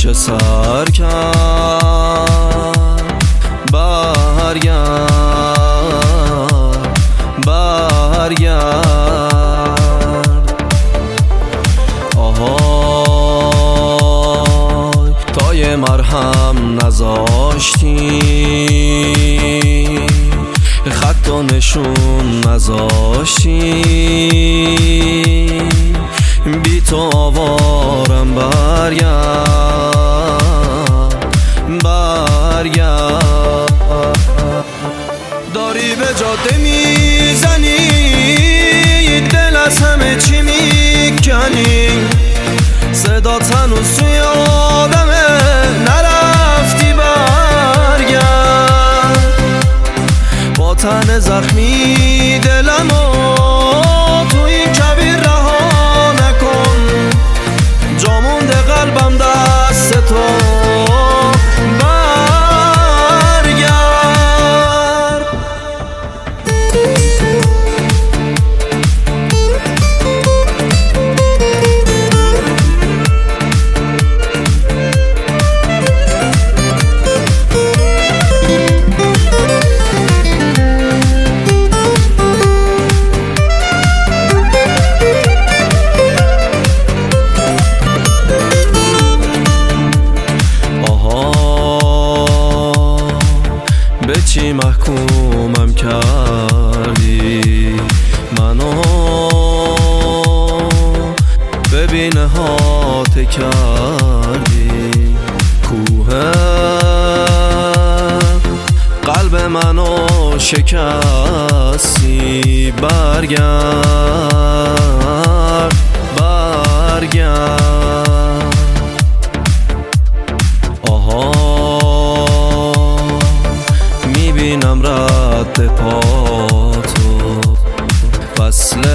چه سر کرد. برگرد برگرد آهای تا یه مرهم نذاشتی، خط و نشون نذاشتی، بی تو آوارم. برگرد برگرد داری به جاده میزنی، دل از همه چی میکنی، صدات هنوز توی آدمه، نرفتی. برگرد با تن زخمی دلمو تو این کبیر رها نکن، جا مونده قلبم دست تو. به چی محکومم کردی منو، ببین هات کردی کوه قلب منو شکستی. برگرد برگرد میبینم رد پاتو، وصله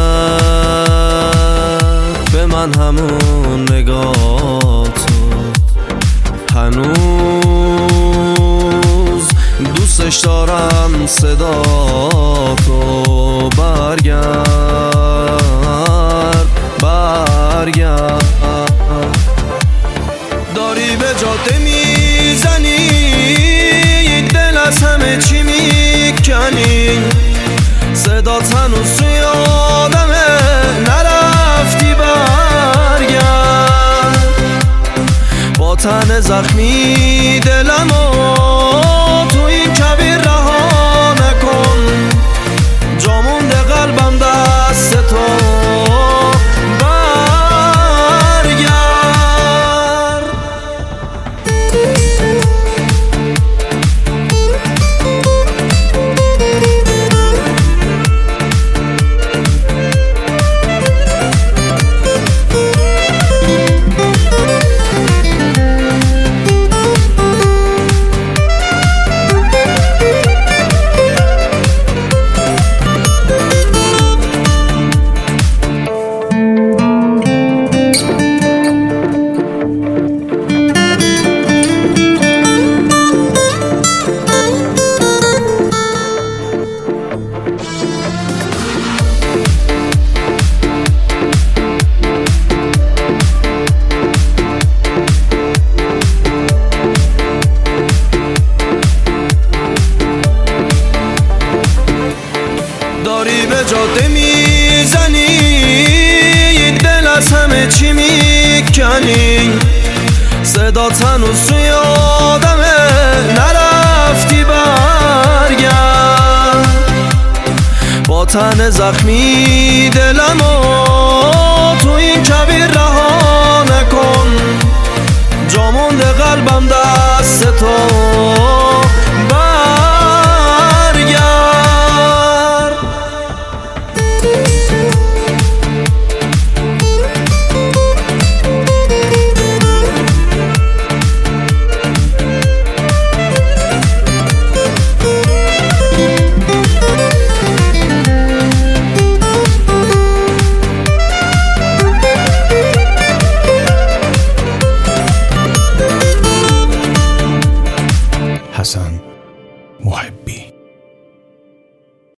به من همون نگاتو، هنوز دوستش دارم صداتو. برگرد برگرد داری به جاده میزنی، دل از همه چی میکنی، صدات هنوز توی آدمه، نرفتی. برگرد با تن زخمی دلمو تو این کبیر رها نکن، جا مونده قلبم دست تو. داری به جاده میزنی، دل از همه چی میکنی، صدات هنوز توی آدمه، نرفتی. برگرد با تن زخمی دلمو تو این کبیر رها نکن، جا مونده قلبم دست تو.